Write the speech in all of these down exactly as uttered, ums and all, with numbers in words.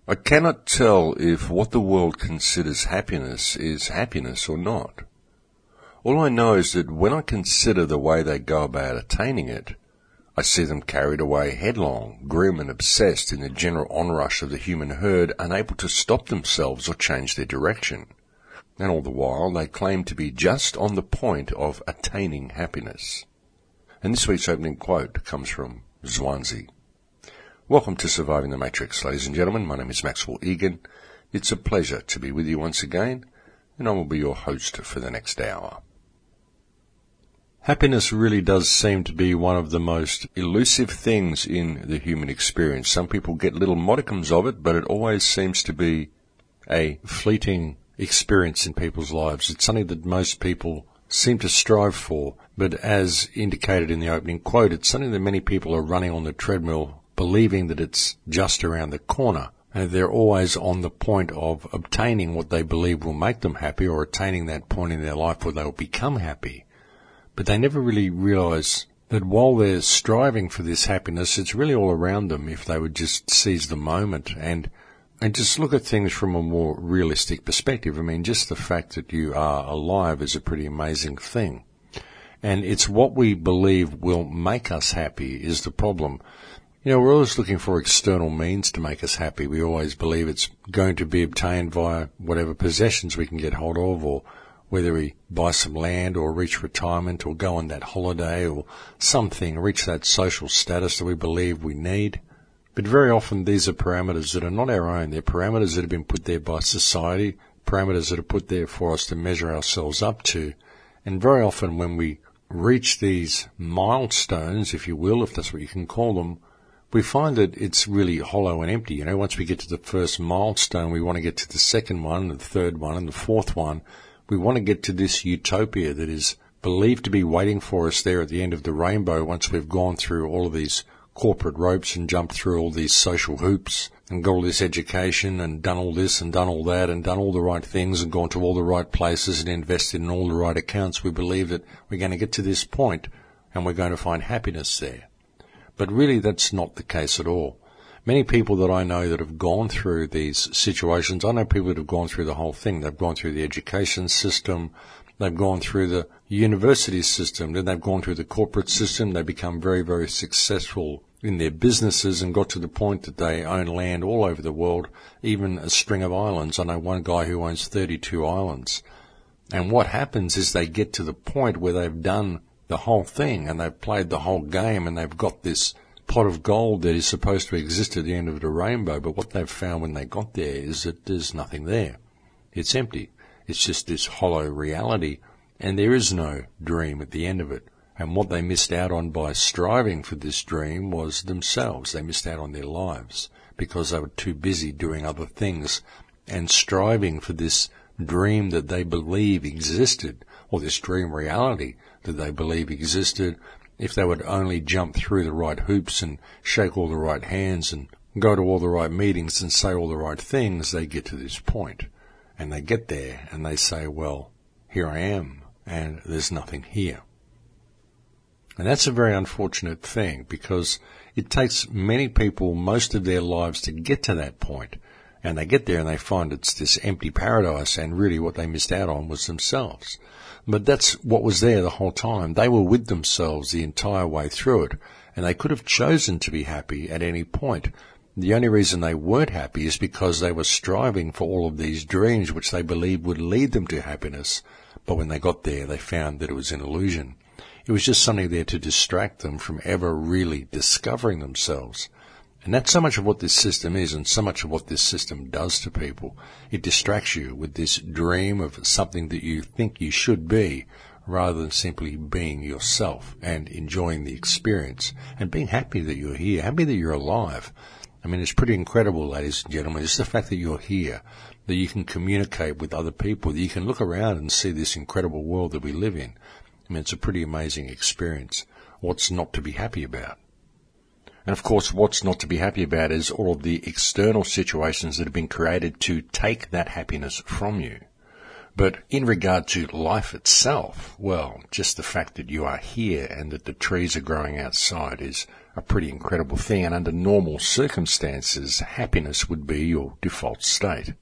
I cannot tell if what the world considers happiness is happiness or not. All I know is that when I consider the way they go about attaining it, I see them carried away headlong, grim and obsessed in the general onrush of the human herd, unable to stop themselves or change their direction. And all the while they claim to be just on the point of attaining happiness. And this week's opening quote comes from Zhuangzi. Welcome to Surviving the Matrix, ladies and gentlemen. My name is Maxwell Egan. It's a pleasure to be with you once again, and I will be your host for the next hour. Happiness really does seem to be one of the most elusive things in the human experience. Some people get little modicums of it, but it always seems to be a fleeting experience in people's lives. It's something that most people seem to strive for, but as indicated in the opening quote, it's something that many people are running on the treadmill believing that it's just around the corner. And they're always on the point of obtaining what they believe will make them happy, or attaining that point in their life where they will become happy. But they never really realize that while they're striving for this happiness, it's really all around them if they would just seize the moment and and just look at things from a more realistic perspective. I mean, just the fact that you are alive is a pretty amazing thing. And it's what we believe will make us happy is the problem. You know, we're always looking for external means to make us happy. We always believe it's going to be obtained via whatever possessions we can get hold of, or whether we buy some land or reach retirement or go on that holiday or something, reach that social status that we believe we need. But very often these are parameters that are not our own. They're parameters that have been put there by society, parameters that are put there for us to measure ourselves up to. And very often when we reach these milestones, if you will, if that's what you can call them, we find that it's really hollow and empty. You know, once we get to the first milestone, we want to get to the second one, and the third one, and the fourth one. We want to get to this utopia that is believed to be waiting for us there at the end of the rainbow once we've gone through all of these corporate ropes and jumped through all these social hoops and got all this education and done all this and done all that and done all the right things and gone to all the right places and invested in all the right accounts. We believe that we're going to get to this point and we're going to find happiness there. But really that's not the case at all. Many people that I know that have gone through these situations, I know people that have gone through the whole thing. They've gone through the education system, they've gone through the university system, then they've gone through the corporate system. They become very, very successful in their businesses and got to the point that they own land all over the world, even a string of islands. I know one guy who owns thirty-two islands. And what happens is they get to the point where they've done the whole thing and they've played the whole game and they've got this pot of gold that is supposed to exist at the end of the rainbow, but what they've found when they got there is that there's nothing there. It's empty. It's just this hollow reality, and there is no dream at the end of it. And what they missed out on by striving for this dream was themselves. They missed out on their lives because they were too busy doing other things and striving for this dream that they believe existed, or this dream reality that they believe existed. If they would only jump through the right hoops and shake all the right hands and go to all the right meetings and say all the right things, they get to this point. And they get there and they say, well, here I am, and there's nothing here. And that's a very unfortunate thing, because it takes many people most of their lives to get to that point. And they get there and they find it's this empty paradise, and really what they missed out on was themselves. But that's what was there the whole time. They were with themselves the entire way through it, and they could have chosen to be happy at any point. The only reason they weren't happy is because they were striving for all of these dreams which they believed would lead them to happiness. But when they got there, they found that it was an illusion. It was just something there to distract them from ever really discovering themselves. And that's so much of what this system is, and so much of what this system does to people. It distracts you with this dream of something that you think you should be, rather than simply being yourself and enjoying the experience and being happy that you're here, happy that you're alive. I mean, it's pretty incredible, ladies and gentlemen. It's the fact that you're here, that you can communicate with other people, that you can look around and see this incredible world that we live in. I mean, it's a pretty amazing experience. What's not to be happy about? And of course, what's not to be happy about is all of the external situations that have been created to take that happiness from you. But in regard to life itself, well, just the fact that you are here and that the trees are growing outside is a pretty incredible thing, and under normal circumstances, happiness would be your default state.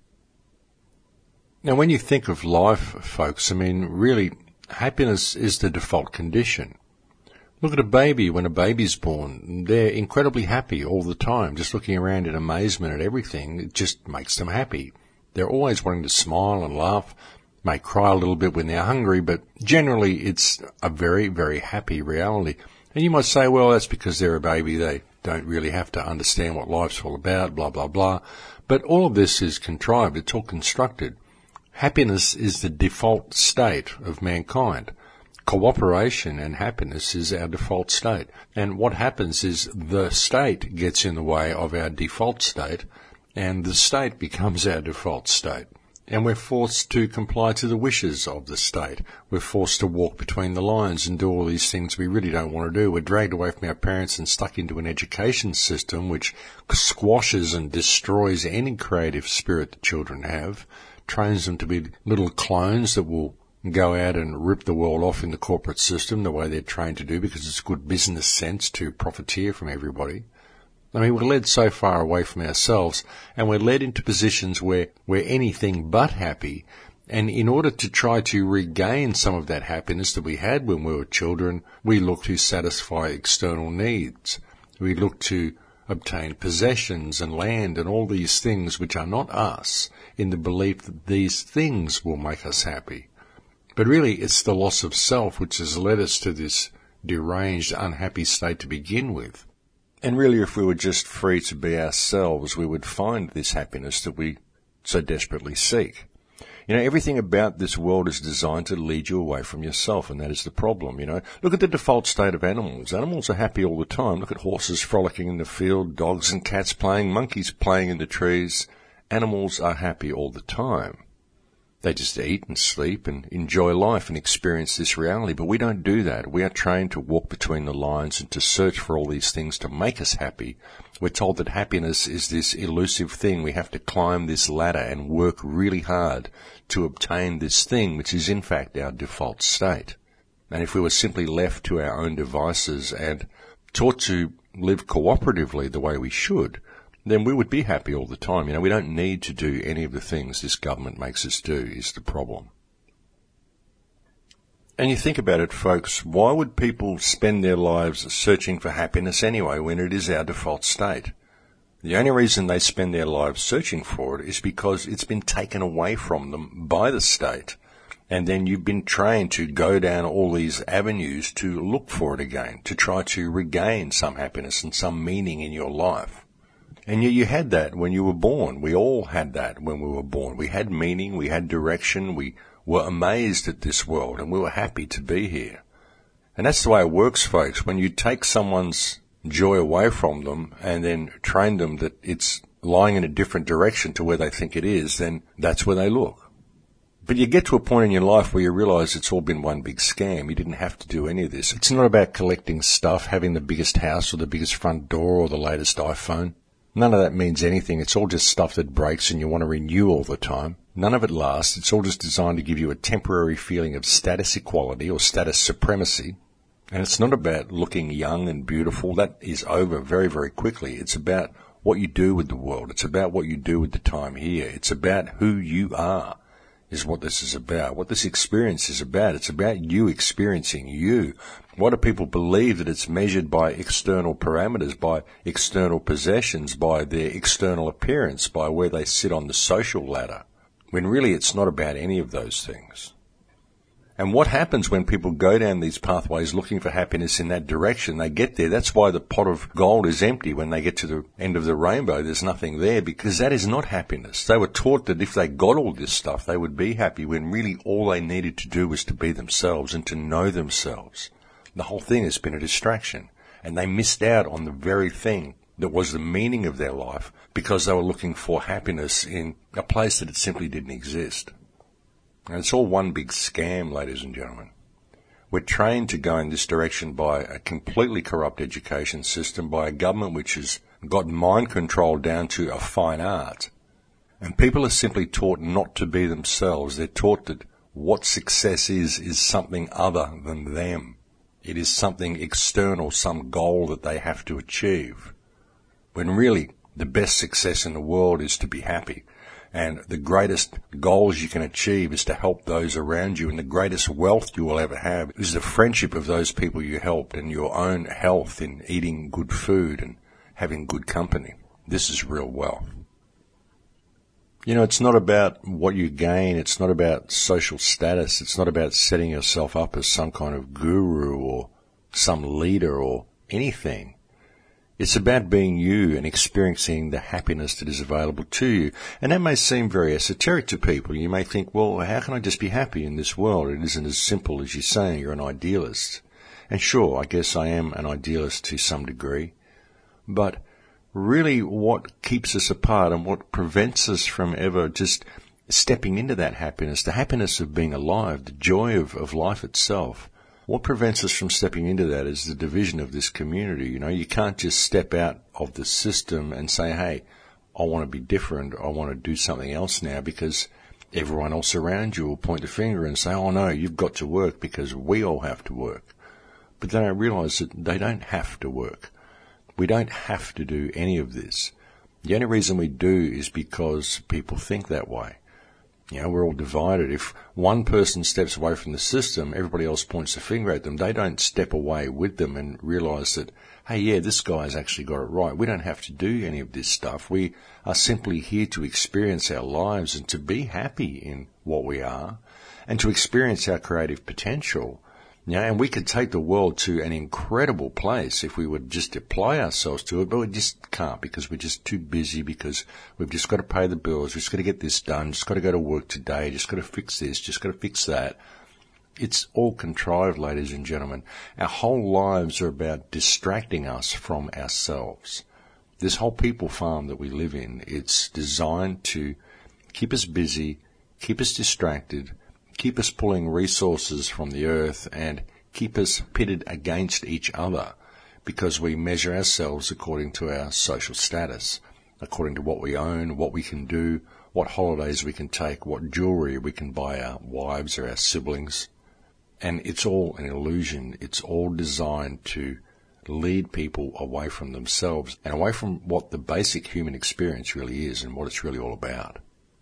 Now, when you think of life, folks, I mean, really, happiness is the default condition. Look at a baby. When a baby's born, they're incredibly happy all the time, just looking around in amazement at everything. It just makes them happy. They're always wanting to smile and laugh, may cry a little bit when they're hungry, but generally it's a very, very happy reality. And you might say, well, that's because they're a baby. They don't really have to understand what life's all about, blah, blah, blah. But all of this is contrived. It's all constructed. Happiness is the default state of mankind. Cooperation and happiness is our default state. And what happens is the state gets in the way of our default state, and the state becomes our default state. And we're forced to comply to the wishes of the state. We're forced to walk between the lines and do all these things we really don't want to do. We're dragged away from our parents and stuck into an education system which squashes and destroys any creative spirit that children have, trains them to be little clones that will go out and rip the world off in the corporate system the way they're trained to do because it's good business sense to profiteer from everybody. I mean, we're led so far away from ourselves, and we're led into positions where we're anything but happy, and in order to try to regain some of that happiness that we had when we were children, we look to satisfy external needs. We look to obtain possessions and land and all these things which are not us, in the belief that these things will make us happy. But really, it's the loss of self which has led us to this deranged, unhappy state to begin with. And really, if we were just free to be ourselves, we would find this happiness that we so desperately seek. You know, everything about this world is designed to lead you away from yourself, and that is the problem, you know. Look at the default state of animals. Animals are happy all the time. Look at horses frolicking in the field, dogs and cats playing, monkeys playing in the trees. Animals are happy all the time. They just eat and sleep and enjoy life and experience this reality. But we don't do that. We are trained to walk between the lines and to search for all these things to make us happy. We're told that happiness is this elusive thing. We have to climb this ladder and work really hard to obtain this thing, which is in fact our default state. And if we were simply left to our own devices and taught to live cooperatively the way we should, then we would be happy all the time. You know, we don't need to do any of the things this government makes us do is the problem. And you think about it, folks, why would people spend their lives searching for happiness anyway when it is our default state? The only reason they spend their lives searching for it is because it's been taken away from them by the state. And then you've been trained to go down all these avenues to look for it again, to try to regain some happiness and some meaning in your life. And yet you had that when you were born. We all had that when we were born. We had meaning, we had direction, we were amazed at this world, and we were happy to be here. And that's the way it works, folks. When you take someone's joy away from them and then train them that it's lying in a different direction to where they think it is, then that's where they look. But you get to a point in your life where you realize it's all been one big scam. You didn't have to do any of this. It's not about collecting stuff, having the biggest house or the biggest front door or the latest iPhone. None of that means anything. It's all just stuff that breaks and you want to renew all the time. None of it lasts. It's all just designed to give you a temporary feeling of status equality or status supremacy. And it's not about looking young and beautiful. That is over very, very quickly. It's about what you do with the world. It's about what you do with the time here. It's about who you are is what this is about, what this experience is about. It's about you experiencing you. Why do people believe that it's measured by external parameters, by external possessions, by their external appearance, by where they sit on the social ladder, when really it's not about any of those things? And what happens when people go down these pathways looking for happiness in that direction? They get there. That's why the pot of gold is empty. When they get to the end of the rainbow, there's nothing there, because that is not happiness. They were taught that if they got all this stuff, they would be happy, when really all they needed to do was to be themselves and to know themselves. The whole thing has been a distraction, and they missed out on the very thing that was the meaning of their life because they were looking for happiness in a place that it simply didn't exist. And it's all one big scam, ladies and gentlemen. We're trained to go in this direction by a completely corrupt education system, by a government which has got mind control down to a fine art. And people are simply taught not to be themselves. They're taught that what success is, is something other than them. it is something external, some goal that they have to achieve. When really, the best success in the world is to be happy. And the greatest goals you can achieve is to help those around you. And the greatest wealth you will ever have is the friendship of those people you helped and your own health in eating good food and having good company. This is real wealth. You know, it's not about what you gain. It's not about social status. It's not about setting yourself up as some kind of guru or some leader or anything. It's about being you and experiencing the happiness that is available to you. And that may seem very esoteric to people. You may think, well, how can I just be happy in this world? It isn't as simple as you saying you're an idealist. And sure, I guess I am an idealist to some degree. But really what keeps us apart and what prevents us from ever just stepping into that happiness, the happiness of being alive, the joy of, of life itself, what prevents us from stepping into that is the division of this community. You know, you can't just step out of the system and say, hey, I want to be different. I want to do something else now, because everyone else around you will point the finger and say, oh no, you've got to work because we all have to work. But they don't realize that they don't have to work. We don't have to do any of this. The only reason we do is because people think that way. You know, we're all divided. If one person steps away from the system, everybody else points the finger at them. They don't step away with them and realize that, hey, yeah, this guy's actually got it right. We don't have to do any of this stuff. We are simply here to experience our lives and to be happy in what we are and to experience our creative potential. You know, and we could take the world to an incredible place if we would just apply ourselves to it, but we just can't because we're just too busy, because we've just got to pay the bills, we've just got to get this done, just got to go to work today, just got to fix this, just got to fix that. It's all contrived, ladies and gentlemen. Our whole lives are about distracting us from ourselves. This whole people farm that we live in, it's designed to keep us busy, keep us distracted, keep us pulling resources from the earth and keep us pitted against each other, because we measure ourselves according to our social status, according to what we own, what we can do, what holidays we can take, what jewelry we can buy our wives or our siblings. And it's all an illusion. It's all designed to lead people away from themselves and away from what the basic human experience really is and what it's really all about.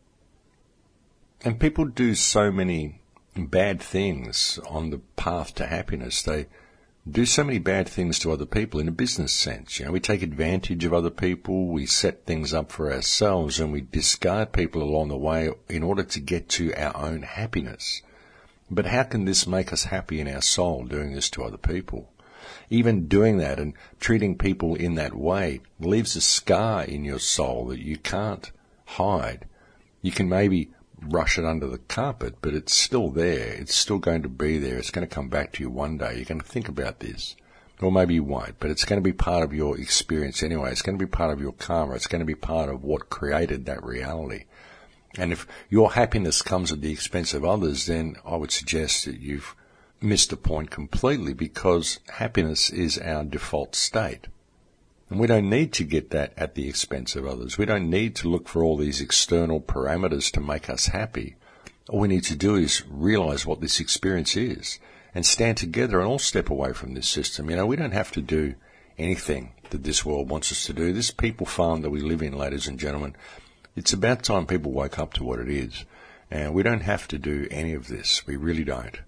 And people do so many bad things on the path to happiness. They do so many bad things to other people in a business sense. You know, we take advantage of other people, we set things up for ourselves, and we discard people along the way in order to get to our own happiness. But how can this make us happy in our soul, doing this to other people? Even doing that and treating people in that way leaves a scar in your soul that you can't hide. You can maybe rush it under the carpet, but it's still there. It's still going to be there. It's going to come back to you one day. You're going to think about this. Or maybe you won't, but it's going to be part of your experience anyway. It's going to be part of your karma. It's going to be part of what created that reality. And if your happiness comes at the expense of others, then I would suggest that you've missed the point completely, because happiness is our default state. And we don't need to get that at the expense of others. We don't need to look for all these external parameters to make us happy. All we need to do is realize what this experience is and stand together and all step away from this system. You know, we don't have to do anything that this world wants us to do. This people farm that we live in, ladies and gentlemen, it's about time people wake up to what it is. And we don't have to do any of this. We really don't.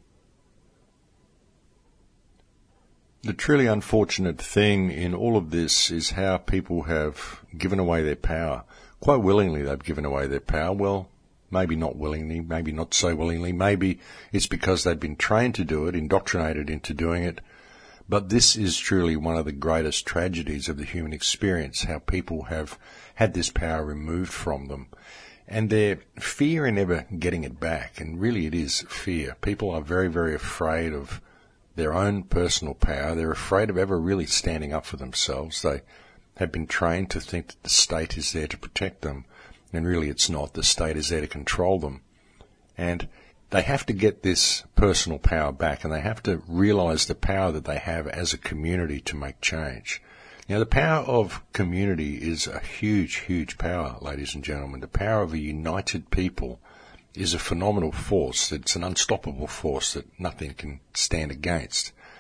The truly unfortunate thing in all of this is how people have given away their power. Quite willingly they've given away their power. Well, maybe not willingly, maybe not so willingly. Maybe it's because they've been trained to do it, indoctrinated into doing it. But this is truly one of the greatest tragedies of the human experience, how people have had this power removed from them. And their fear in ever getting it back, and really it is fear. People are very, very afraid of their own personal power. They're afraid of ever really standing up for themselves. They have been trained to think that the state is there to protect them, and really it's not. The state is there to control them. And they have to get this personal power back, and they have to realize the power that they have as a community to make change. Now, the power of community is a huge, huge power, ladies and gentlemen. The power of a united people is a phenomenal force. It's an unstoppable force that nothing can stand against.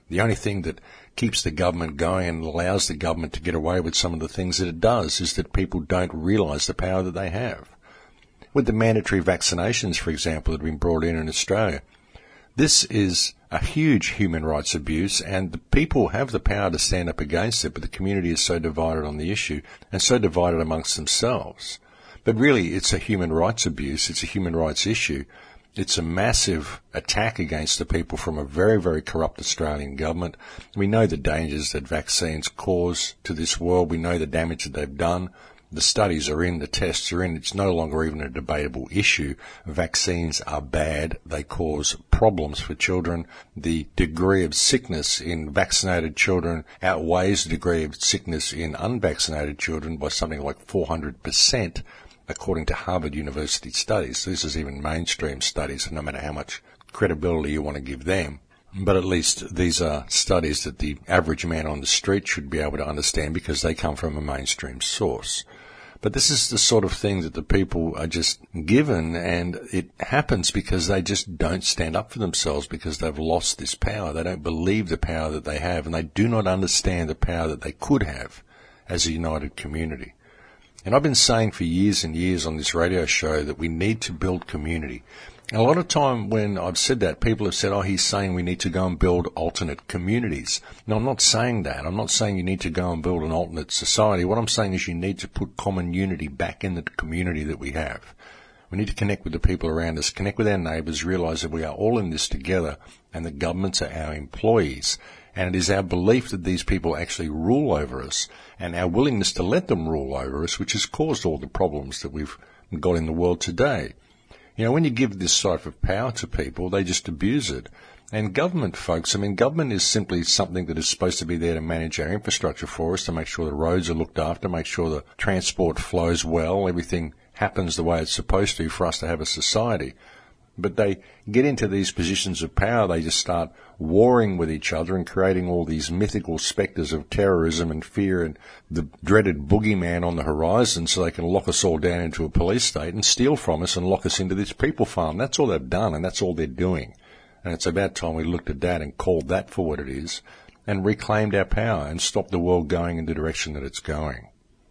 The only thing that keeps the government going and allows the government to get away with some of the things that it does is that people don't realise the power that they have. With the mandatory vaccinations, for example, that have been brought in in Australia, this is a huge human rights abuse, and the people have the power to stand up against it, but the community is so divided on the issue and so divided amongst themselves. But really, it's a human rights abuse. It's a human rights issue. It's a massive attack against the people from a very, very corrupt Australian government. We know the dangers that vaccines cause to this world. We know the damage that they've done. The studies are in, the tests are in. It's no longer even a debatable issue. Vaccines are bad. They cause problems for children. The degree of sickness in vaccinated children outweighs the degree of sickness in unvaccinated children by something like four hundred percent, according to Harvard University studies. So this is even mainstream studies, no matter how much credibility you want to give them. But at least these are studies that the average man on the street should be able to understand because they come from a mainstream source. But this is the sort of thing that the people are just given, and it happens because they just don't stand up for themselves because they've lost this power. They don't believe the power that they have, and they do not understand the power that they could have as a united community. And I've been saying for years and years on this radio show that we need to build community. And a lot of time when I've said that, people have said, oh, he's saying we need to go and build alternate communities. No, I'm not saying that. I'm not saying you need to go and build an alternate society. What I'm saying is you need to put common unity back in the community that we have. We need to connect with the people around us, connect with our neighbours, realise that we are all in this together and the governments are our employees. And it is our belief that these people actually rule over us and our willingness to let them rule over us which has caused all the problems that we've got in the world today. You know, when you give this type of power to people, they just abuse it. And government, folks, I mean, government is simply something that is supposed to be there to manage our infrastructure for us, to make sure the roads are looked after, make sure the transport flows well, everything happens the way it's supposed to for us to have a society. But they get into these positions of power, they just start warring with each other and creating all these mythical spectres of terrorism and fear and the dreaded boogeyman on the horizon so they can lock us all down into a police state and steal from us and lock us into this people farm. That's all they've done and that's all they're doing. And it's about time we looked at that and called that for what it is and reclaimed our power and stopped the world going in the direction that it's going.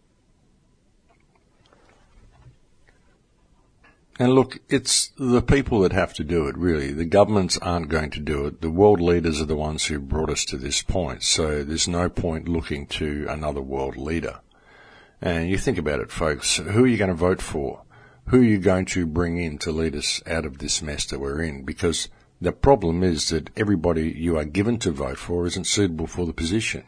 And look, it's the people that have to do it, really. The governments aren't going to do it. The world leaders are the ones who brought us to this point. So there's no point looking to another world leader. And you think about it, folks. Who are you going to vote for? Who are you going to bring in to lead us out of this mess that we're in? Because the problem is that everybody you are given to vote for isn't suitable for the position.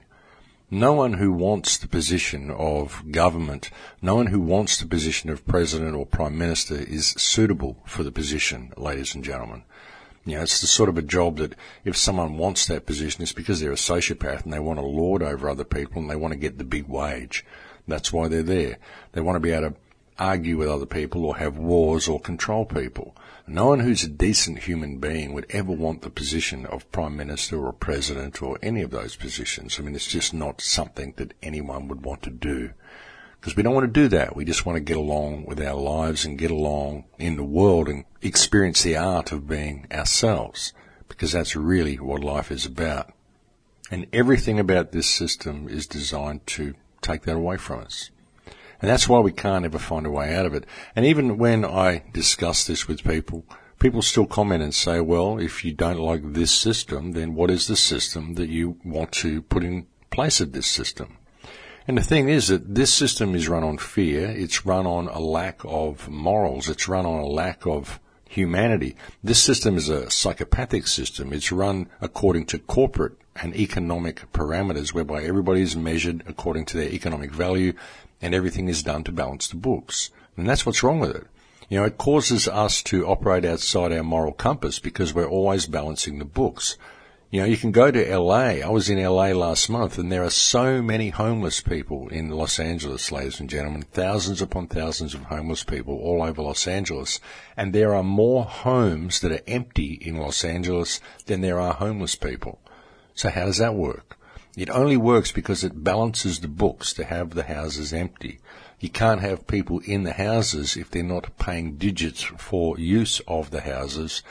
No one who wants the position of government, no one who wants the position of president or prime minister is suitable for the position, ladies and gentlemen. You know, it's the sort of a job that if someone wants that position, it's because they're a sociopath and they want to lord over other people and they want to get the big wage. That's why they're there. They want to be able to argue with other people or have wars or control people. No one who's a decent human being would ever want the position of Prime Minister or President or any of those positions. I mean, it's just not something that anyone would want to do. Because we don't want to do that. We just want to get along with our lives and get along in the world and experience the art of being ourselves. Because that's really what life is about. And everything about this system is designed to take that away from us. And that's why we can't ever find a way out of it. And even when I discuss this with people, people still comment and say, well, if you don't like this system, then what is the system that you want to put in place of this system? And the thing is that this system is run on fear. It's run on a lack of morals. It's run on a lack of humanity. This system is a psychopathic system. It's run according to corporate and economic parameters whereby everybody is measured according to their economic value and everything is done to balance the books. And that's what's wrong with it. You know, it causes us to operate outside our moral compass because we're always balancing the books. You know, you can go to L A. I was in L A last month and there are so many homeless people in Los Angeles, ladies and gentlemen, thousands upon thousands of homeless people all over Los Angeles. And there are more homes that are empty in Los Angeles than there are homeless people. So how does that work? It only works because it balances the books to have the houses empty. You can't have people in the houses if they're not paying digits for use of the houses.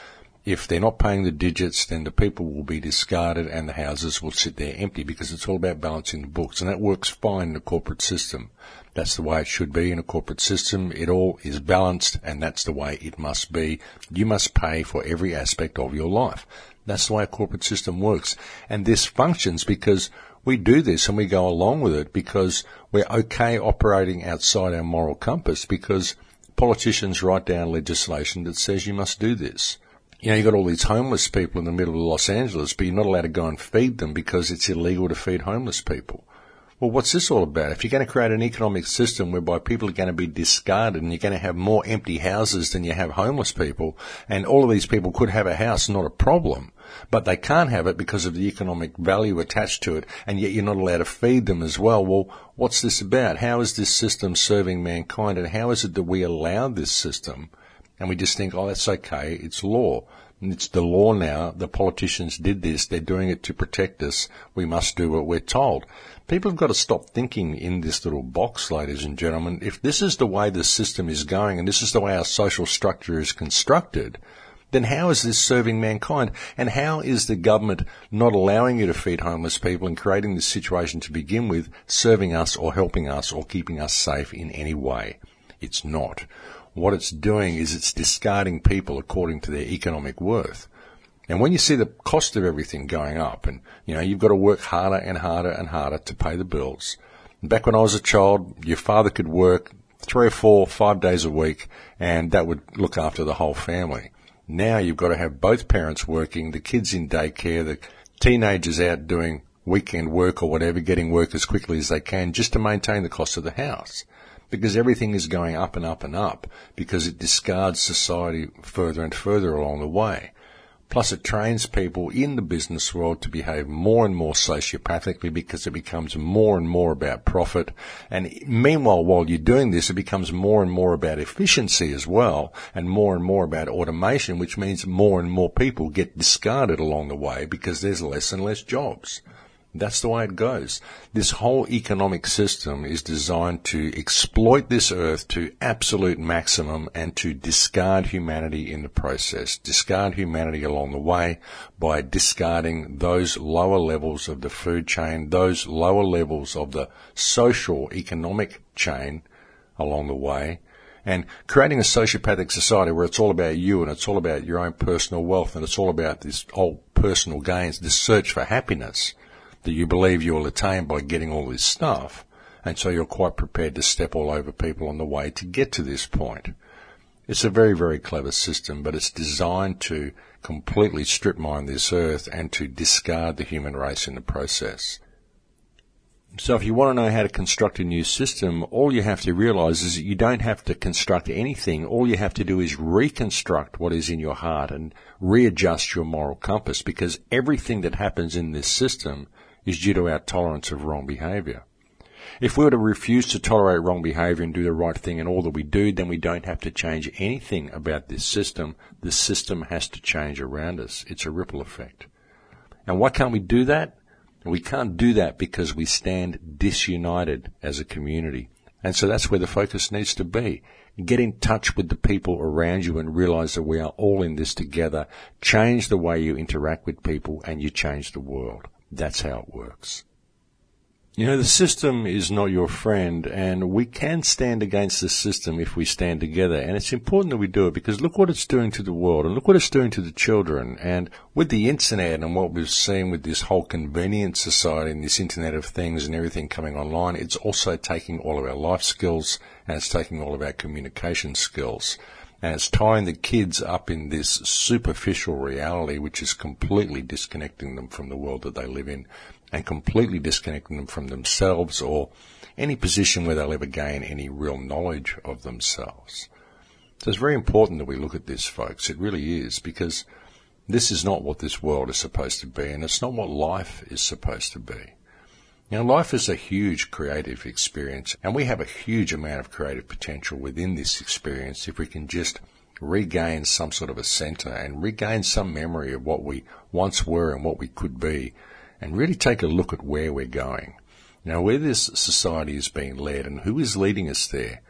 if they're not paying the digits, then the people will be discarded and the houses will sit there empty, because it's all about balancing the books. And that works fine in a corporate system. That's the way it should be in a corporate system. It all is balanced, and that's the way it must be. You must pay for every aspect of your life. That's the way a corporate system works. And this functions because we do this and we go along with it because we're okay operating outside our moral compass, because politicians write down legislation that says you must do this. You know, you've got all these homeless people in the middle of Los Angeles, but you're not allowed to go and feed them because it's illegal to feed homeless people. Well, what's this all about? If you're going to create an economic system whereby people are going to be discarded and you're going to have more empty houses than you have homeless people, and all of these people could have a house, not a problem, but they can't have it because of the economic value attached to it, and yet you're not allowed to feed them as well. Well, what's this about? How is this system serving mankind, and how is it that we allow this system and we just think, oh, that's okay, it's law? And it's the law now. The politicians did this. They're doing it to protect us. We must do what we're told. People have got to stop thinking in this little box, ladies and gentlemen. If this is the way the system is going and this is the way our social structure is constructed, then how is this serving mankind? And how is the government not allowing you to feed homeless people and creating this situation to begin with serving us or helping us or keeping us safe in any way? It's not. What it's doing is it's discarding people according to their economic worth. And when you see the cost of everything going up, and, you know, you've got to work harder and harder and harder to pay the bills. Back when I was a child, your father could work three or four, five days a week, and that would look after the whole family. Now you've got to have both parents working, the kids in daycare, the teenagers out doing weekend work or whatever, getting work as quickly as they can just to maintain the cost of the house. Because everything is going up and up and up, because it discards society further and further along the way. Plus it trains people in the business world to behave more and more sociopathically, because it becomes more and more about profit. And meanwhile, while you're doing this, it becomes more and more about efficiency as well, and more and more about automation, which means more and more people get discarded along the way because there's less and less jobs. That's the way it goes. This whole economic system is designed to exploit this earth to absolute maximum and to discard humanity in the process, discard humanity along the way by discarding those lower levels of the food chain, those lower levels of the social economic chain along the way, and creating a sociopathic society where it's all about you and it's all about your own personal wealth and it's all about this whole personal gains, this search for happiness that you believe you will attain by getting all this stuff, and so you're quite prepared to step all over people on the way to get to this point. It's a very, very clever system, but it's designed to completely strip mine this earth and to discard the human race in the process. So if you want to know how to construct a new system, all you have to realize is that you don't have to construct anything. All you have to do is reconstruct what is in your heart and readjust your moral compass, because everything that happens in this system is due to our tolerance of wrong behaviour. If we were to refuse to tolerate wrong behaviour and do the right thing in all that we do, then we don't have to change anything about this system. The system has to change around us. It's a ripple effect. And why can't we do that? We can't do that because we stand disunited as a community. And so that's where the focus needs to be. Get in touch with the people around you and realize that we are all in this together. Change the way you interact with people and you change the world. That's how it works. You know, the system is not your friend, and we can stand against the system if we stand together. And it's important that we do it, because look what it's doing to the world, and look what it's doing to the children. And with the internet and what we've seen with this whole convenience society and this internet of things and everything coming online, it's also taking all of our life skills, and it's taking all of our communication skills. And it's tying the kids up in this superficial reality, which is completely disconnecting them from the world that they live in, and completely disconnecting them from themselves or any position where they'll ever gain any real knowledge of themselves. So it's very important that we look at this, folks. It really is, because this is not what this world is supposed to be, and it's not what life is supposed to be. Now, life is a huge creative experience, and we have a huge amount of creative potential within this experience if we can just regain some sort of a center and regain some memory of what we once were and what we could be, and really take a look at where we're going. Now, where this society is being led and who is leading us there,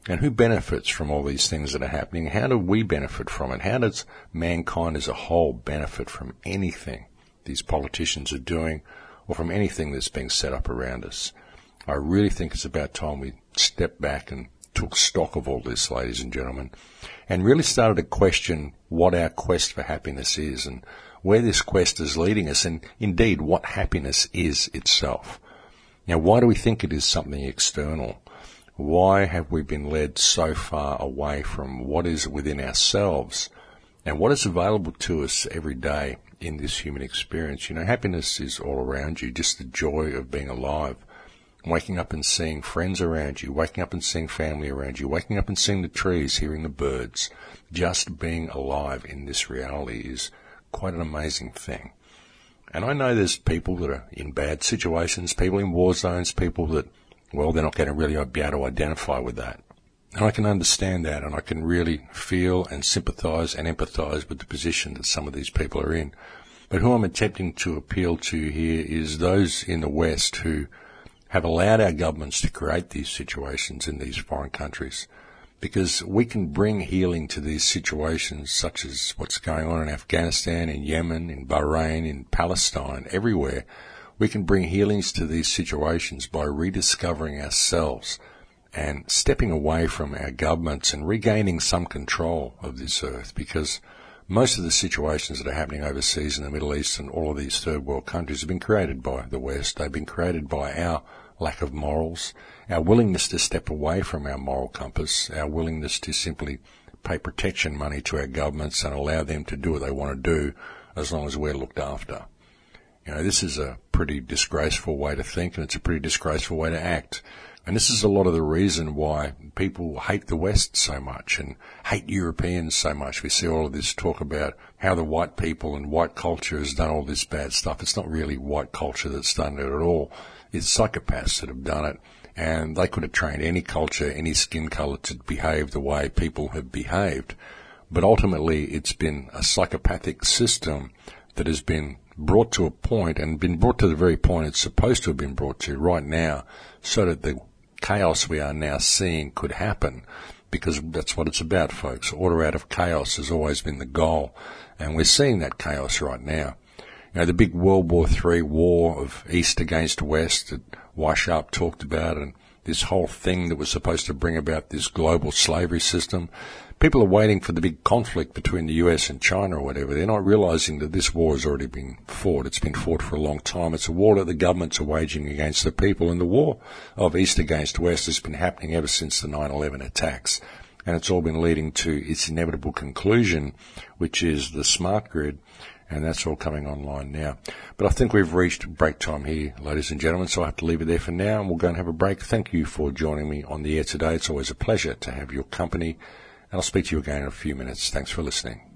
And who benefits from all these things that are happening? How do we benefit from it? How does mankind as a whole benefit from anything these politicians are doing or from anything that's being set up around us? I really think it's about time we stepped back and took stock of all this, ladies and gentlemen, and really started to question what our quest for happiness is and where this quest is leading us, and indeed what happiness is itself. Now, why do we think it is something external? Why have we been led so far away from what is within ourselves and what is available to us every day in this human experience? You know, happiness is all around you, just the joy of being alive. Waking up and seeing friends around you, waking up and seeing family around you, waking up and seeing the trees, hearing the birds. Just being alive in this reality is quite an amazing thing. And I know there's people that are in bad situations, people in war zones, people that, well, they're not going to really be able to identify with that. And I can understand that, and I can really feel and sympathise and empathise with the position that some of these people are in. But who I'm attempting to appeal to here is those in the West who have allowed our governments to create these situations in these foreign countries, because we can bring healing to these situations, such as what's going on in Afghanistan, in Yemen, in Bahrain, in Palestine, everywhere. We can bring healings to these situations by rediscovering ourselves and stepping away from our governments and regaining some control of this earth, because most of the situations that are happening overseas in the Middle East and all of these third world countries have been created by the West. They've been created by our lack of morals, our willingness to step away from our moral compass, our willingness to simply pay protection money to our governments and allow them to do what they want to do as long as we're looked after. You know, this is a pretty disgraceful way to think, and it's a pretty disgraceful way to act. And this is a lot of the reason why people hate the West so much and hate Europeans so much. We see all of this talk about how the white people and white culture has done all this bad stuff. It's not really white culture that's done it at all. It's psychopaths that have done it. And they could have trained any culture, any skin colour to behave the way people have behaved. But ultimately, it's been a psychopathic system that has been brought to a point and been brought to the very point it's supposed to have been brought to right now, so that the chaos we are now seeing could happen, because that's what it's about, folks. Order out of chaos has always been the goal, and we're seeing that chaos right now. You know, the big World War Three war of East against West that Weishaupt talked about, and this whole thing that was supposed to bring about this global slavery system. People are waiting for the big conflict between the U S and China or whatever. They're not realizing that this war has already been fought. It's been fought for a long time. It's a war that the governments are waging against the people. And the war of East against West has been happening ever since the nine eleven attacks. And it's all been leading to its inevitable conclusion, which is the smart grid. And that's all coming online now. But I think we've reached break time here, ladies and gentlemen, so I have to leave it there for now, and we'll go and have a break. Thank you for joining me on the air today. It's always a pleasure to have your company, and I'll speak to you again in a few minutes. Thanks for listening.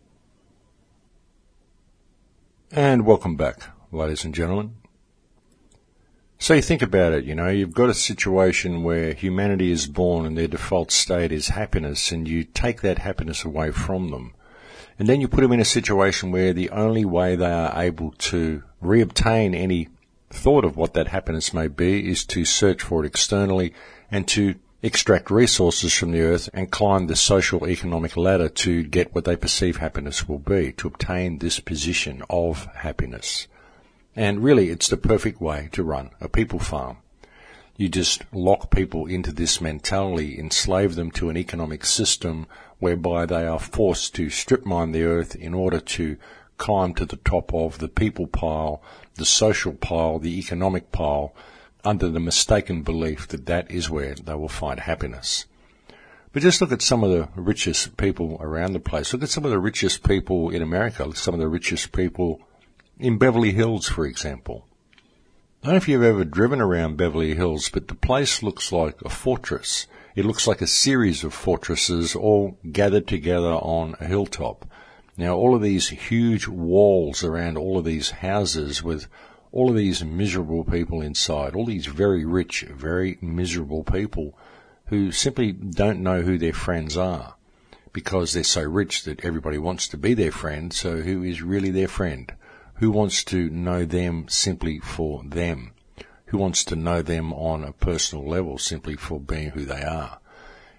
And welcome back, ladies and gentlemen. So you think about it, you know, you've got a situation where humanity is born and their default state is happiness, and you take that happiness away from them. And then you put them in a situation where the only way they are able to reobtain any thought of what that happiness may be is to search for it externally and to extract resources from the earth and climb the social economic ladder to get what they perceive happiness will be, to obtain this position of happiness. And really, it's the perfect way to run a people farm. You just lock people into this mentality, enslave them to an economic system whereby they are forced to strip mine the earth in order to climb to the top of the people pile, the social pile, the economic pile, under the mistaken belief that that is where they will find happiness. But just look at some of the richest people around the place. Look at some of the richest people in America, some of the richest people in Beverly Hills, for example. I don't know if you've ever driven around Beverly Hills, but the place looks like a fortress. It looks like a series of fortresses all gathered together on a hilltop. Now, all of these huge walls around all of these houses with all of these miserable people inside, all these very rich, very miserable people who simply don't know who their friends are because they're so rich that everybody wants to be their friend, so who is really their friend? Who wants to know them simply for them? Who wants to know them on a personal level simply for being who they are?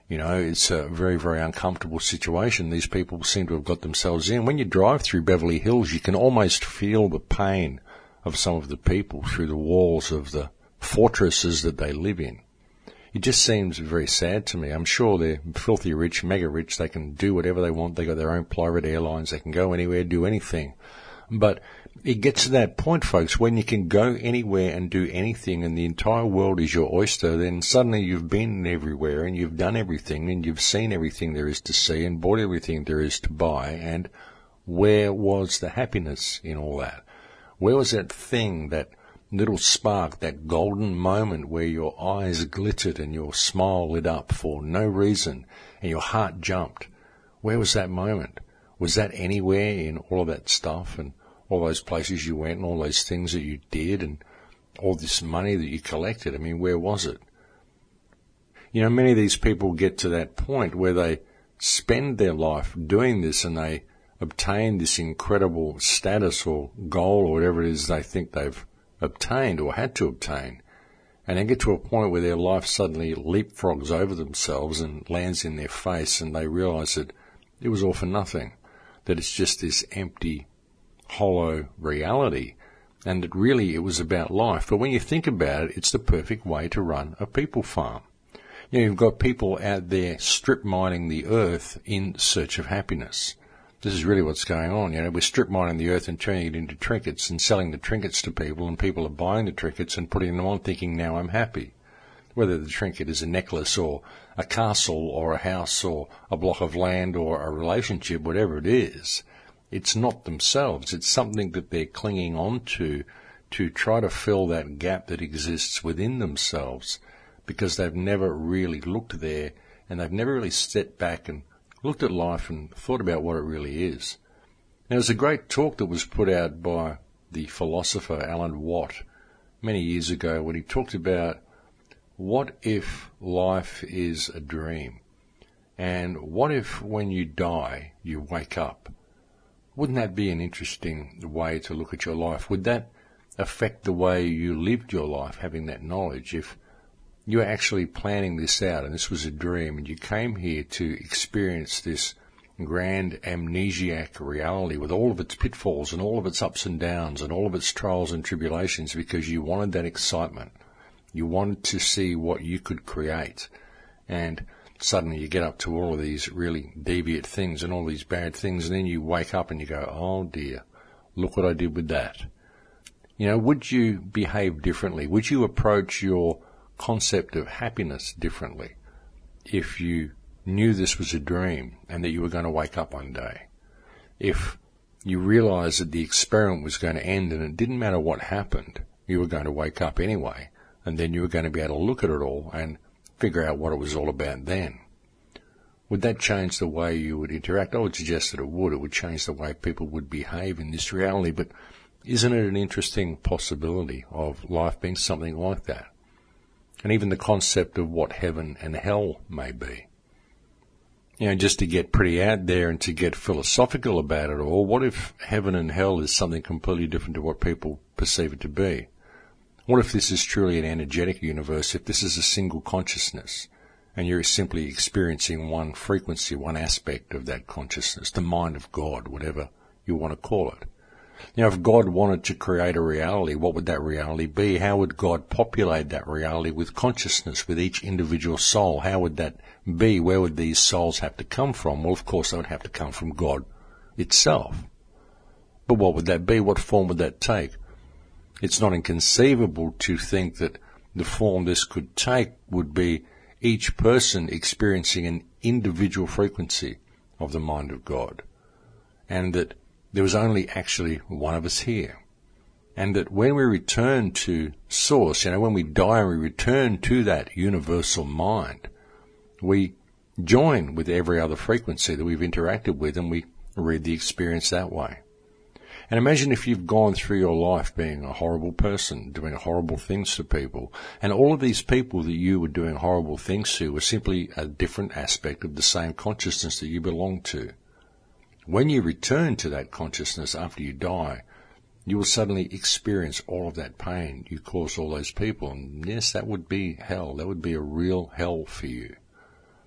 You know, it's a very, very uncomfortable situation these people seem to have got themselves in. When you drive through Beverly Hills, you can almost feel the pain of some of the people through the walls of the fortresses that they live in. It just seems very sad to me. I'm sure they're filthy rich, mega rich. They can do whatever they want. They got their own private airlines. They can go anywhere, do anything. But it gets to that point, folks, when you can go anywhere and do anything and the entire world is your oyster, then suddenly you've been everywhere and you've done everything and you've seen everything there is to see and bought everything there is to buy. And where was the happiness in all that? Where was that thing, that little spark, that golden moment where your eyes glittered and your smile lit up for no reason and your heart jumped? Where was that moment? Was that anywhere in all of that stuff and all those places you went and all those things that you did and all this money that you collected? I mean, where was it? You know, many of these people get to that point where they spend their life doing this and they obtain this incredible status or goal or whatever it is they think they've obtained or had to obtain, and then get to a point where their life suddenly leapfrogs over themselves and lands in their face and they realize that it was all for nothing, that it's just this empty, hollow reality, and that really it was about life. But when you think about it, it's the perfect way to run a people farm. You know, you've got people out there strip mining the earth in search of happiness. This is really what's going on. You know, we're strip mining the earth and turning it into trinkets and selling the trinkets to people, and people are buying the trinkets and putting them on thinking, now I'm happy. Whether the trinket is a necklace or a castle or a house or a block of land or a relationship, whatever it is, it's not themselves. It's something that they're clinging on to to try to fill that gap that exists within themselves, because they've never really looked there and they've never really stepped back and looked at life and thought about what it really is. Now, there's a great talk that was put out by the philosopher Alan Watt many years ago when he talked about what if life is a dream, and what if when you die you wake up? Wouldn't that be an interesting way to look at your life? Would that affect the way you lived your life, having that knowledge? If you were actually planning this out and this was a dream and you came here to experience this grand amnesiac reality with all of its pitfalls and all of its ups and downs and all of its trials and tribulations because you wanted that excitement. You wanted to see what you could create, and suddenly you get up to all of these really deviant things and all these bad things, and then you wake up and you go, oh dear, look what I did with that. You know, would you behave differently? Would you approach your concept of happiness differently if you knew this was a dream and that you were going to wake up one day? If you realized that the experiment was going to end and it didn't matter what happened, you were going to wake up anyway, and then you were going to be able to look at it all and figure out what it was all about then. Would that change the way you would interact? I would suggest that it would. It would change the way people would behave in this reality. But isn't it an interesting possibility of life being something like that? And even the concept of what heaven and hell may be. You know, just to get pretty out there and to get philosophical about it all, what if heaven and hell is something completely different to what people perceive it to be? What if this is truly an energetic universe, if this is a single consciousness, and you're simply experiencing one frequency, one aspect of that consciousness, the mind of God, whatever you want to call it? You know, if God wanted to create a reality, what would that reality be? How would God populate that reality with consciousness, with each individual soul? How would that be? Where would these souls have to come from? Well, of course, they would have to come from God itself. But what would that be? What form would that take? It's not inconceivable to think that the form this could take would be each person experiencing an individual frequency of the mind of God, and that there was only actually one of us here, and that when we return to Source, you know, when we die and we return to that universal mind, we join with every other frequency that we've interacted with, and we read the experience that way. And imagine if you've gone through your life being a horrible person, doing horrible things to people, and all of these people that you were doing horrible things to were simply a different aspect of the same consciousness that you belong to. When you return to that consciousness after you die, you will suddenly experience all of that pain you caused all those people. And yes, that would be hell. That would be a real hell for you.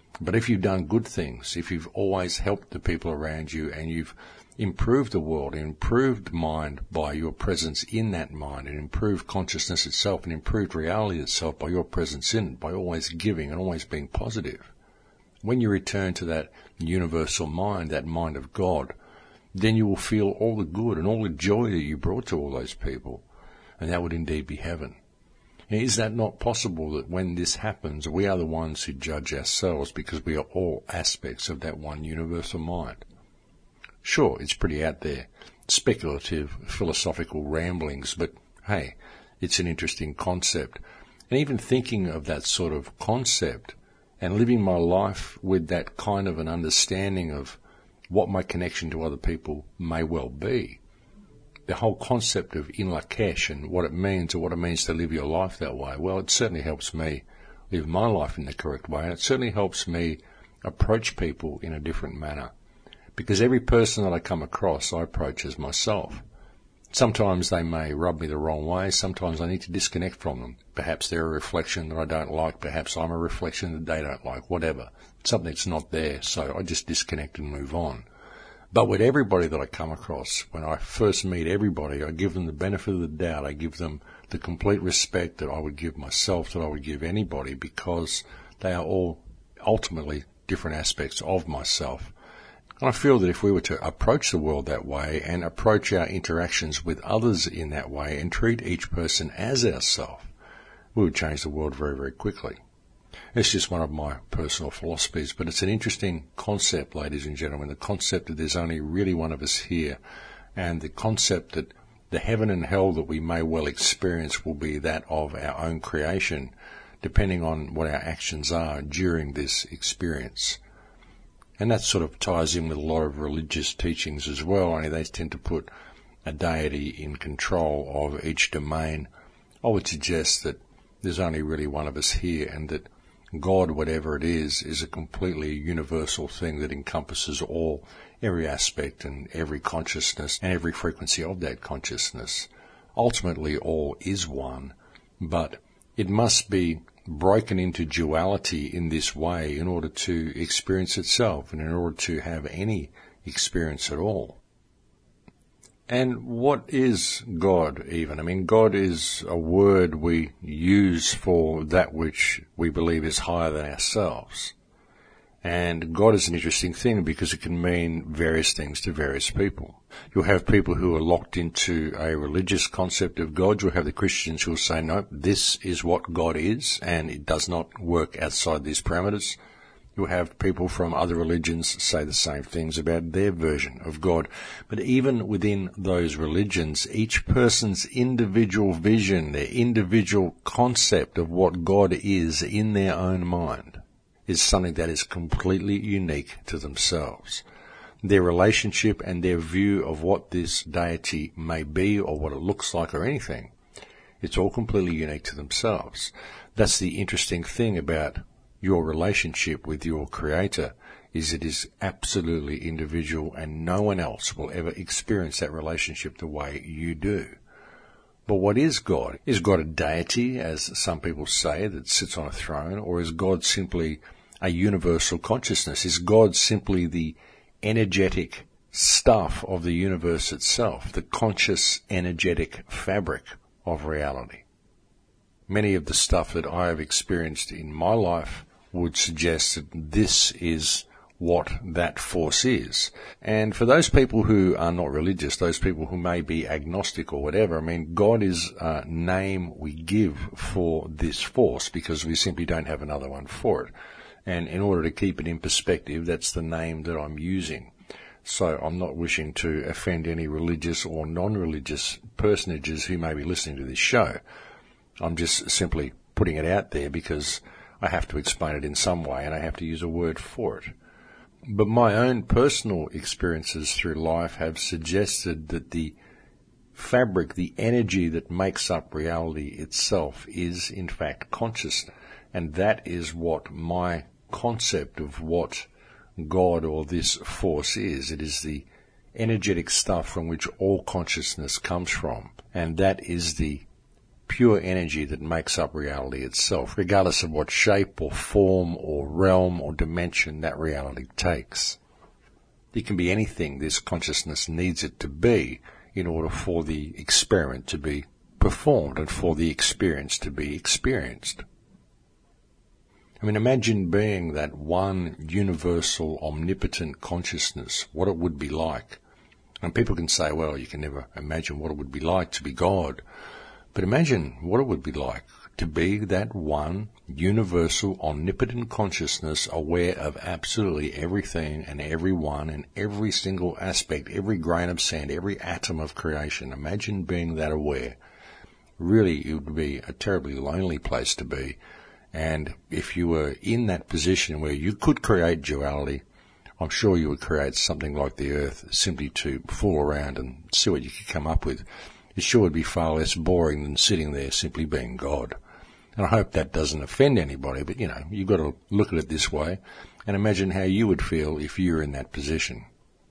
But if you've done good things, if you've always helped the people around you and you've improved the world, improved mind by your presence in that mind, and improved consciousness itself and improved reality itself by your presence in it, by always giving and always being positive, when you return to that universal mind, that mind of God, then you will feel all the good and all the joy that you brought to all those people, and that would indeed be heaven. Now, is that not possible that when this happens, we are the ones who judge ourselves because we are all aspects of that one universal mind? Sure, it's pretty out there, speculative, philosophical ramblings, but hey, it's an interesting concept. And even thinking of that sort of concept and living my life with that kind of an understanding of what my connection to other people may well be, the whole concept of in Lakesh and what it means or what it means to live your life that way, well, it certainly helps me live my life in the correct way, and it certainly helps me approach people in a different manner. Because every person that I come across, I approach as myself. Sometimes they may rub me the wrong way. Sometimes I need to disconnect from them. Perhaps they're a reflection that I don't like. Perhaps I'm a reflection that they don't like. Whatever. Something that's not there. So I just disconnect and move on. But with everybody that I come across, when I first meet everybody, I give them the benefit of the doubt. I give them the complete respect that I would give myself, that I would give anybody, because they are all ultimately different aspects of myself. I feel that if we were to approach the world that way and approach our interactions with others in that way and treat each person as ourselves, we would change the world very, very quickly. It's just one of my personal philosophies, but it's an interesting concept, ladies and gentlemen, the concept that there's only really one of us here, and the concept that the heaven and hell that we may well experience will be that of our own creation, depending on what our actions are during this experience. And that sort of ties in with a lot of religious teachings as well, only they tend to put a deity in control of each domain. I would suggest that there's only really one of us here, and that God, whatever it is, is a completely universal thing that encompasses all, every aspect and every consciousness and every frequency of that consciousness. Ultimately, all is one, but it must be broken into duality in this way in order to experience itself and in order to have any experience at all. And what is God even? I mean, God is a word we use for that which we believe is higher than ourselves. And God is an interesting thing because it can mean various things to various people. You'll have people who are locked into a religious concept of God. You'll have the Christians who will say, no, this is what God is, and it does not work outside these parameters. You'll have people from other religions say the same things about their version of God. But even within those religions, each person's individual vision, their individual concept of what God is in their own mind, is something that is completely unique to themselves. Their relationship and their view of what this deity may be or what it looks like or anything, it's all completely unique to themselves. That's the interesting thing about your relationship with your Creator, is it is absolutely individual and no one else will ever experience that relationship the way you do. But what is God? Is God a deity, as some people say, that sits on a throne, or is God simply a universal consciousness? Is God simply the energetic stuff of the universe itself, the conscious energetic fabric of reality? Many of the stuff that I have experienced in my life would suggest that this is what that force is. And for those people who are not religious, those people who may be agnostic or whatever, I mean, God is a name we give for this force because we simply don't have another one for it. And in order to keep it in perspective, that's the name that I'm using. So I'm not wishing to offend any religious or non-religious personages who may be listening to this show. I'm just simply putting it out there because I have to explain it in some way and I have to use a word for it. But my own personal experiences through life have suggested that the fabric, the energy that makes up reality itself is in fact consciousness. And that is what my concept of what God or this force is. It is the energetic stuff from which all consciousness comes from. And that is the pure energy that makes up reality itself, regardless of what shape or form or realm or dimension that reality takes. It can be anything this consciousness needs it to be in order for the experiment to be performed and for the experience to be experienced. I mean, imagine being that one universal, omnipotent consciousness, what it would be like. And people can say, well, you can never imagine what it would be like to be God. But imagine what it would be like to be that one universal, omnipotent consciousness aware of absolutely everything and everyone and every single aspect, every grain of sand, every atom of creation. Imagine being that aware. Really, it would be a terribly lonely place to be. And if you were in that position where you could create duality, I'm sure you would create something like the Earth simply to fool around and see what you could come up with. It sure would be far less boring than sitting there simply being God. And I hope that doesn't offend anybody, but, you know, you've got to look at it this way and imagine how you would feel if you were in that position.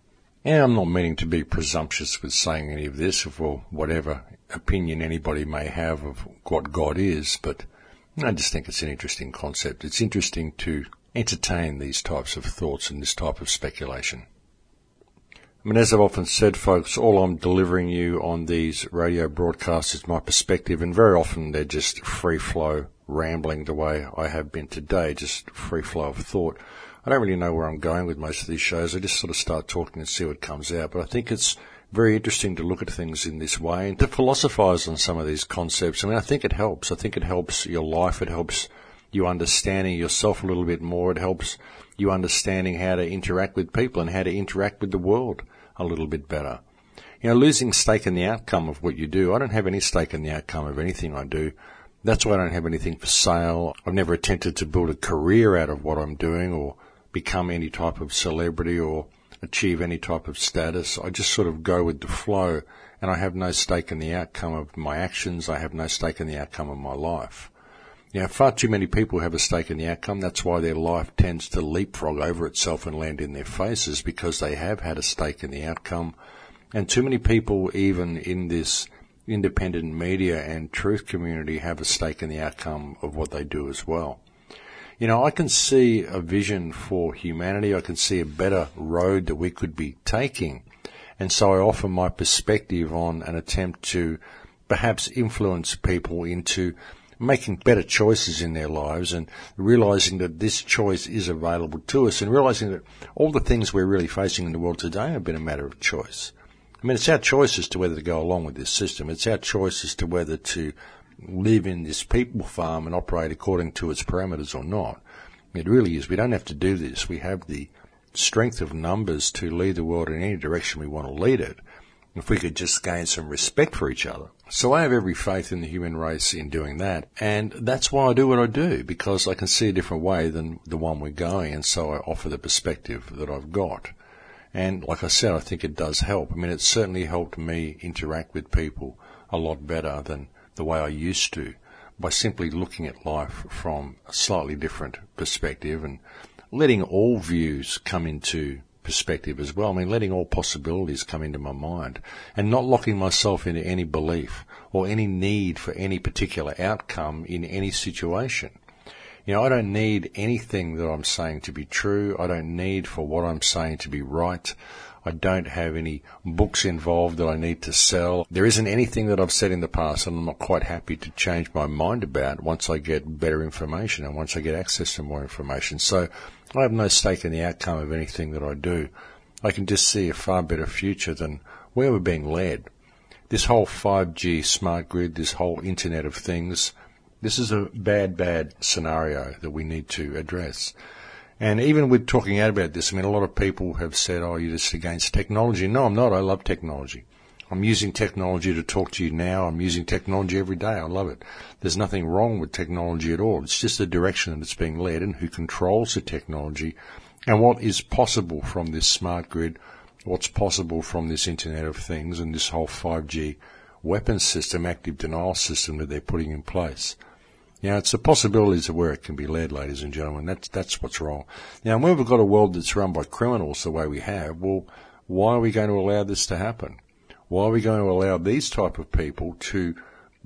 And I'm not meaning to be presumptuous with saying any of this, or whatever opinion anybody may have of what God is, but I just think it's an interesting concept. It's interesting to entertain these types of thoughts and this type of speculation. I mean, as I've often said, folks, all I'm delivering you on these radio broadcasts is my perspective, and very often they're just free-flow rambling the way I have been today, just free flow of thought. I don't really know where I'm going with most of these shows. I just sort of start talking and see what comes out, but I think it's very interesting to look at things in this way and to philosophize on some of these concepts. I mean, I think it helps. I think it helps your life. It helps you understanding yourself a little bit more. It helps you understanding how to interact with people and how to interact with the world a little bit better. You know, losing stake in the outcome of what you do. I don't have any stake in the outcome of anything I do. That's why I don't have anything for sale. I've never attempted to build a career out of what I'm doing or become any type of celebrity or achieve any type of status. I just sort of go with the flow, and I have no stake in the outcome of my actions. I have no stake in the outcome of my life. You know, far too many people have a stake in the outcome. That's why their life tends to leapfrog over itself and land in their faces, because they have had a stake in the outcome. And too many people, even in this independent media and truth community, have a stake in the outcome of what they do as well. You know, I can see a vision for humanity. I can see a better road that we could be taking. And so I offer my perspective on an attempt to perhaps influence people into making better choices in their lives and realizing that this choice is available to us and realizing that all the things we're really facing in the world today have been a matter of choice. I mean, it's our choice as to whether to go along with this system. It's our choice as to whether to live in this people farm and operate according to its parameters or not. It really is. We don't have to do this. We have the strength of numbers to lead the world in any direction we want to lead it, if we could just gain some respect for each other. So I have every faith in the human race in doing that, and that's why I do what I do, because I can see a different way than the one we're going, and so I offer the perspective that I've got. And like I said, I think it does help. I mean, it's certainly helped me interact with people a lot better than the way I used to, by simply looking at life from a slightly different perspective and letting all views come into perspective as well. I mean, letting all possibilities come into my mind and not locking myself into any belief or any need for any particular outcome in any situation. You know, I don't need anything that I'm saying to be true. I don't need for what I'm saying to be right. I don't have any books involved that I need to sell. There isn't anything that I've said in the past and I'm not quite happy to change my mind about once I get better information and once I get access to more information. So I have no stake in the outcome of anything that I do. I can just see a far better future than where we're being led. This whole five G smart grid, this whole Internet of Things, this is a bad, bad scenario that we need to address. And even with talking out about this, I mean, a lot of people have said, oh, you're just against technology. No, I'm not. I love technology. I'm using technology to talk to you now. I'm using technology every day. I love it. There's nothing wrong with technology at all. It's just the direction that it's being led and who controls the technology and what is possible from this smart grid, what's possible from this Internet of Things and this whole five G weapons system, active denial system that they're putting in place. You know, it's the possibilities of where it can be led, ladies and gentlemen. That's that's what's wrong. Now, when we've got a world that's run by criminals the way we have, well, why are we going to allow this to happen? Why are we going to allow these type of people to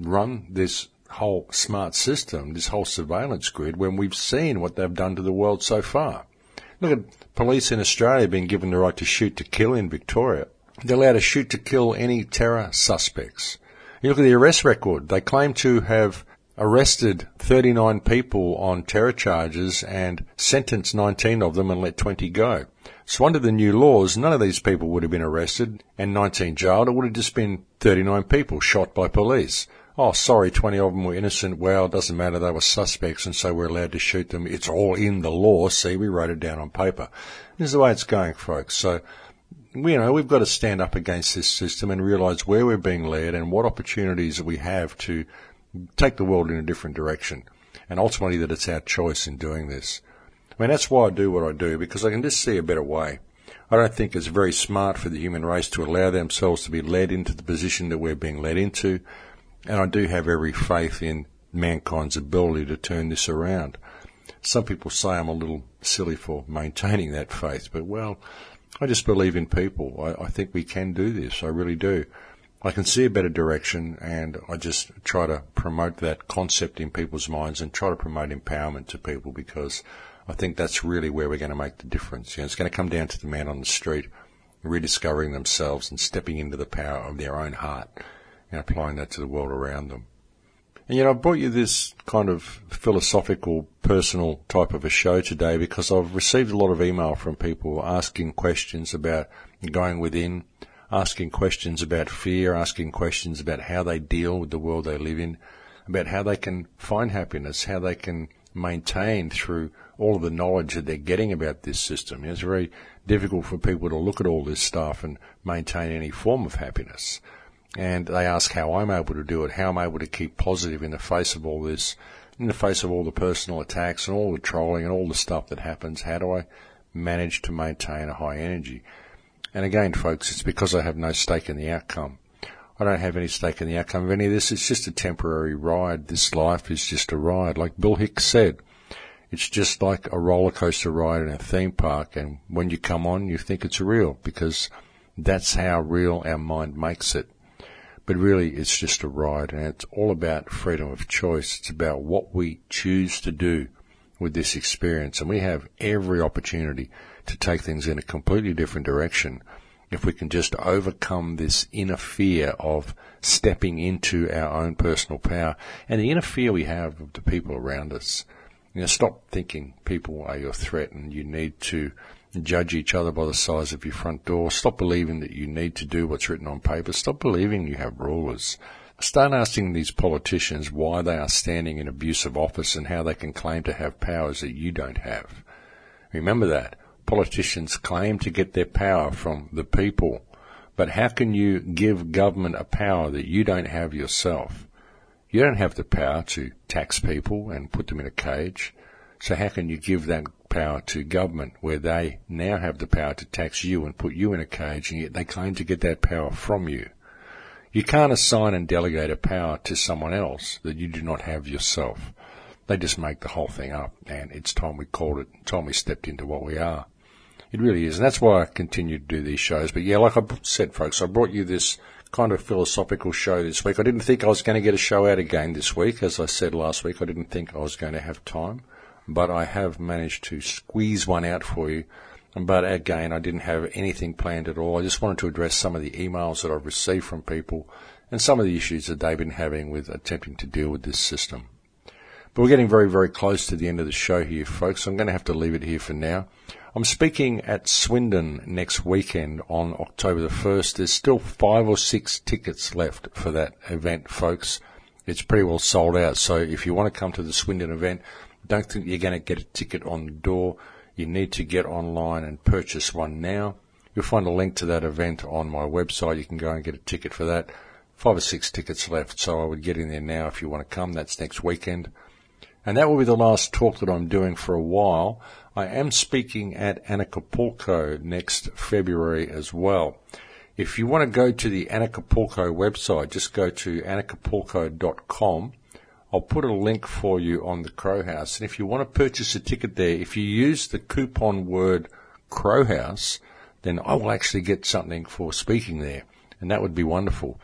run this whole smart system, this whole surveillance grid, when we've seen what they've done to the world so far. Look at police in Australia being given the right to shoot to kill in Victoria. They're allowed to shoot to kill any terror suspects. You look at the arrest record. They claim to have arrested thirty-nine people on terror charges and sentenced nineteen of them and let twenty go. So under the new laws, none of these people would have been arrested and nineteen jailed. It would have just been thirty-nine people shot by police. Oh, sorry, twenty of them were innocent. Well, it doesn't matter. They were suspects, and so we're allowed to shoot them. It's all in the law. See, we wrote it down on paper. This is the way it's going, folks. So, you know, we've got to stand up against this system and realise where we're being led and what opportunities we have to take the world in a different direction. And ultimately that it's our choice in doing this. I mean, that's why I do what I do, because I can just see a better way. I don't think it's very smart for the human race to allow themselves to be led into the position that we're being led into. And I do have every faith in mankind's ability to turn this around. Some people say I'm a little silly for maintaining that faith, but, well, I just believe in people. I, I think we can do this. I really do. I can see a better direction, and I just try to promote that concept in people's minds and try to promote empowerment to people, because I think that's really where we're going to make the difference. You know, it's going to come down to the man on the street rediscovering themselves and stepping into the power of their own heart and applying that to the world around them. And, you know, I brought you this kind of philosophical, personal type of a show today because I've received a lot of email from people asking questions about going within, asking questions about fear, asking questions about how they deal with the world they live in, about how they can find happiness, how they can maintain through all of the knowledge that they're getting about this system. You know, it's very difficult for people to look at all this stuff and maintain any form of happiness. And they ask how I'm able to do it, how I'm able to keep positive in the face of all this, in the face of all the personal attacks and all the trolling and all the stuff that happens. How do I manage to maintain a high energy? And again, folks, it's because I have no stake in the outcome. I don't have any stake in the outcome of any of this. It's just a temporary ride. This life is just a ride. Like Bill Hicks said, it's just like a roller coaster ride in a theme park. And when you come on, you think it's real, because that's how real our mind makes it. But really, it's just a ride, and it's all about freedom of choice. It's about what we choose to do with this experience. And we have every opportunity to take things in a completely different direction if we can just overcome this inner fear of stepping into our own personal power and the inner fear we have of the people around us. You know, stop thinking people are your threat and you need to judge each other by the size of your front door. Stop believing that you need to do what's written on paper. Stop believing you have rulers. Start asking these politicians why they are standing in abusive office and how they can claim to have powers that you don't have. Remember that. Politicians claim to get their power from the people, but how can you give government a power that you don't have yourself? You don't have the power to tax people and put them in a cage, so how can you give that power to government where they now have the power to tax you and put you in a cage, and yet they claim to get that power from you? You can't assign and delegate a power to someone else that you do not have yourself. They just make the whole thing up, and it's time we called it, time we stepped into what we are. It really is, and that's why I continue to do these shows. But yeah, like I said, folks, I brought you this kind of philosophical show this week. I didn't think I was going to get a show out again this week. As I said last week, I didn't think I was going to have time, but I have managed to squeeze one out for you. But again, I didn't have anything planned at all. I just wanted to address some of the emails that I've received from people and some of the issues that they've been having with attempting to deal with this system. But we're getting very, very close to the end of the show here, folks. I'm going to have to leave it here for now. I'm speaking at Swindon next weekend on October the first. There's still five or six tickets left for that event, folks. It's pretty well sold out. So if you want to come to the Swindon event, don't think you're going to get a ticket on the door. You need to get online and purchase one now. You'll find a link to that event on my website. You can go and get a ticket for that. Five or six tickets left, so I would get in there now if you want to come. That's next weekend. And that will be the last talk that I'm doing for a while. I am speaking at Anacapulco next February as well. If you want to go to the Anacapulco website, just go to anacapulco dot com. I'll put a link for you on the Crow House. And if you want to purchase a ticket there, if you use the coupon word Crow House, then I will actually get something for speaking there. And that would be wonderful.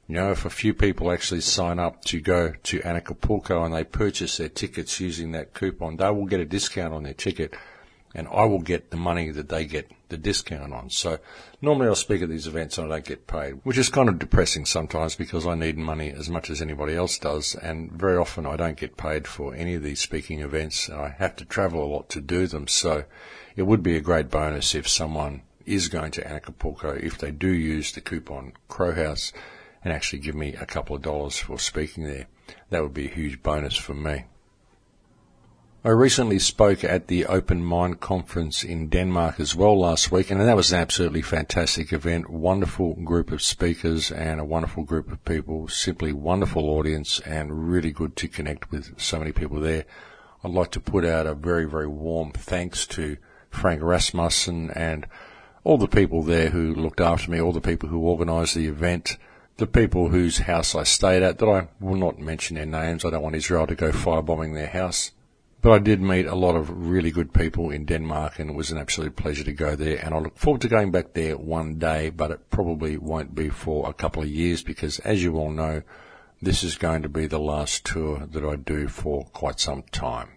You know, if a few people actually sign up to go to Acapulco and they purchase their tickets using that coupon, they will get a discount on their ticket, and I will get the money that they get the discount on. So normally I'll speak at these events and I don't get paid, which is kind of depressing sometimes because I need money as much as anybody else does, and very often I don't get paid for any of these speaking events. I have to travel a lot to do them, so it would be a great bonus if someone is going to Acapulco, if they do use the coupon Crowhouse, and actually give me a couple of dollars for speaking there. That would be a huge bonus for me. I recently spoke at the Open Mind Conference in Denmark as well last week, and that was an absolutely fantastic event. Wonderful group of speakers and a wonderful group of people, simply wonderful audience, and really good to connect with so many people there. I'd like to put out a very, very warm thanks to Frank Rasmussen and all the people there who looked after me, all the people who organised the event, the people whose house I stayed at, that I will not mention their names. I don't want Israel to go firebombing their house. But I did meet a lot of really good people in Denmark, and it was an absolute pleasure to go there. And I look forward to going back there one day, but it probably won't be for a couple of years because, as you all know, this is going to be the last tour that I do for quite some time.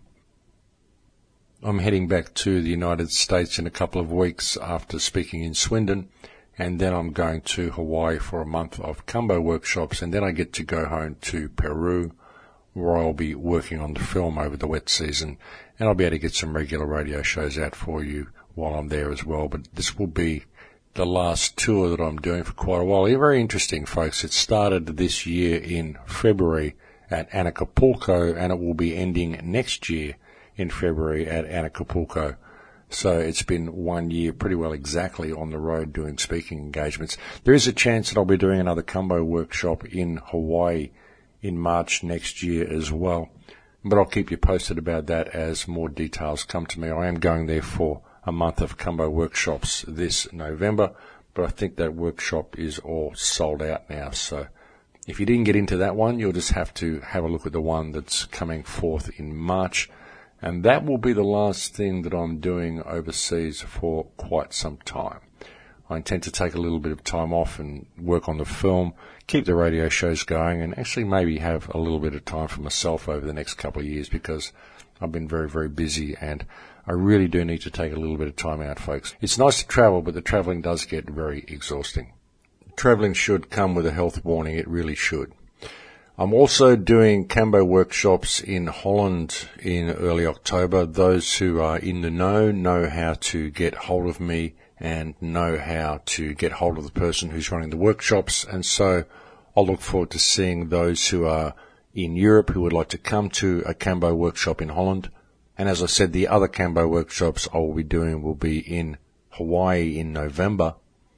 I'm heading back to the United States in a couple of weeks after speaking in Swindon, and then I'm going to Hawaii for a month of Kambo workshops, and then I get to go home to Peru, where I'll be working on the film over the wet season, and I'll be able to get some regular radio shows out for you while I'm there as well. But this will be the last tour that I'm doing for quite a while. It's very interesting, folks. It started this year in February at Acapulco, and it will be ending next year in February at Acapulco. So it's been one year pretty well exactly on the road doing speaking engagements. There is a chance that I'll be doing another Kambo workshop in Hawaii in March next year as well. But I'll keep you posted about that as more details come to me. I am going there for a month of Kambo workshops this November, but I think that workshop is all sold out now. So if you didn't get into that one, you'll just have to have a look at the one that's coming forth in March. And that will be the last thing that I'm doing overseas for quite some time. I intend to take a little bit of time off and work on the film, keep the radio shows going, and actually maybe have a little bit of time for myself over the next couple of years because I've been very, very busy and I really do need to take a little bit of time out, folks. It's nice to travel, but the travelling does get very exhausting. Travelling should come with a health warning. It really should. I'm also doing Kambo workshops in Holland in early October. Those who are in the know know how to get hold of me and know how to get hold of the person who's running the workshops. And so I'll look forward to seeing those who are in Europe who would like to come to a Kambo workshop in Holland. And as I said, the other Kambo workshops I will be doing will be in Hawaii in November.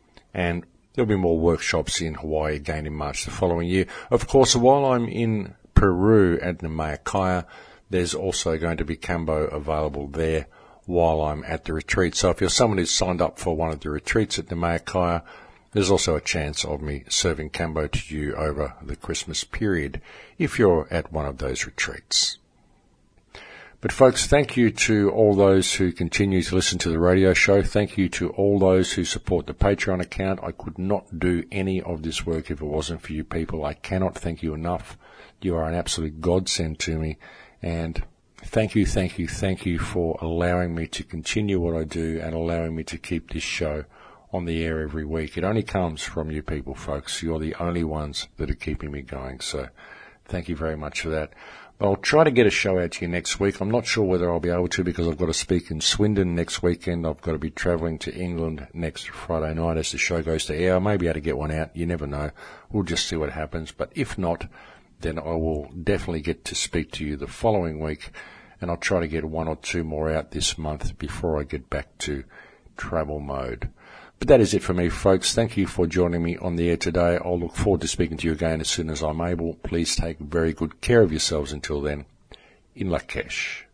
And there'll be more workshops in Hawaii again in March the following year. Of course, while I'm in Peru at Namayakaya, there's also going to be Kambo available there while I'm at the retreat. So if you're someone who's signed up for one of the retreats at Namayakaya, there's also a chance of me serving Kambo to you over the Christmas period if you're at one of those retreats. But folks, thank you to all those who continue to listen to the radio show. Thank you to all those who support the Patreon account. I could not do any of this work if it wasn't for you people. I cannot thank you enough. You are an absolute godsend to me. And thank you, thank you, thank you for allowing me to continue what I do and allowing me to keep this show on the air every week. It only comes from you people, folks. You're the only ones that are keeping me going. So thank you very much for that. I'll try to get a show out to you next week. I'm not sure whether I'll be able to because I've got to speak in Swindon next weekend. I've got to be travelling to England next Friday night as the show goes to air. I may be able to get one out. You never know. We'll just see what happens. But if not, then I will definitely get to speak to you the following week, and I'll try to get one or two more out this month before I get back to travel mode. But that is it for me, folks. Thank you for joining me on the air today. I'll look forward to speaking to you again as soon as I'm able. Please take very good care of yourselves until then. In Lakesh.